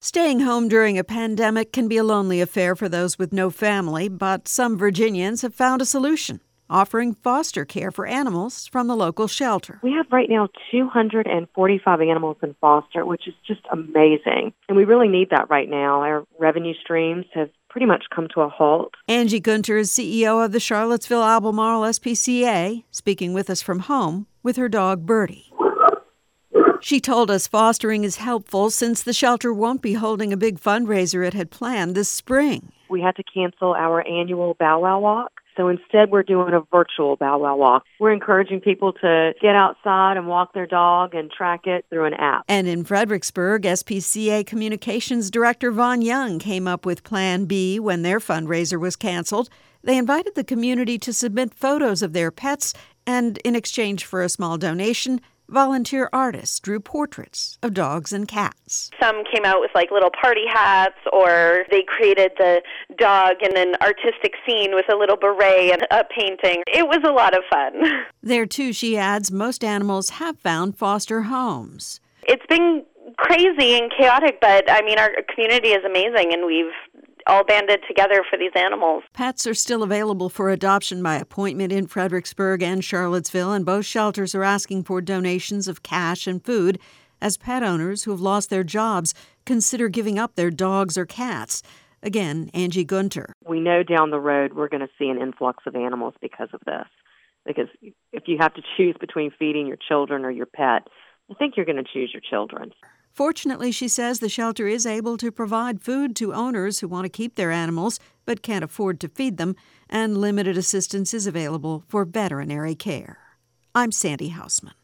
Staying home during a pandemic can be a lonely affair for those with no family, but some Virginians have found a solution, offering foster care for animals from the local shelter. We have right now 245 animals in foster, which is just amazing. And we really need that right now. Our revenue streams have pretty much come to a halt. Angie Gunter is CEO of the Charlottesville-Albemarle SPCA, speaking with us from home with her dog Birdie. She told us fostering is helpful since the shelter won't be holding a big fundraiser it had planned this spring. We had to cancel our annual Bow Wow Walk, so instead we're doing a virtual Bow Wow Walk. We're encouraging people to get outside and walk their dog and track it through an app. And in Fredericksburg, SPCA Communications Director Vaughn Young came up with Plan B when their fundraiser was canceled. They invited the community to submit photos of their pets, and in exchange for a small donation, volunteer artists drew portraits of dogs and cats. Some came out with little party hats, or they created the dog in an artistic scene with a little beret and a painting. It was a lot of fun. There too, she adds, most animals have found foster homes. It's been crazy and chaotic, but our community is amazing, and we've all banded together for these animals. Pets are still available for adoption by appointment in Fredericksburg and Charlottesville, and both shelters are asking for donations of cash and food as pet owners who have lost their jobs consider giving up their dogs or cats. Again, Angie Gunter. We know down the road we're going to see an influx of animals because of this. Because if you have to choose between feeding your children or your pet, I think you're going to choose your children. Fortunately, she says the shelter is able to provide food to owners who want to keep their animals but can't afford to feed them, and limited assistance is available for veterinary care. I'm Sandy Hausman.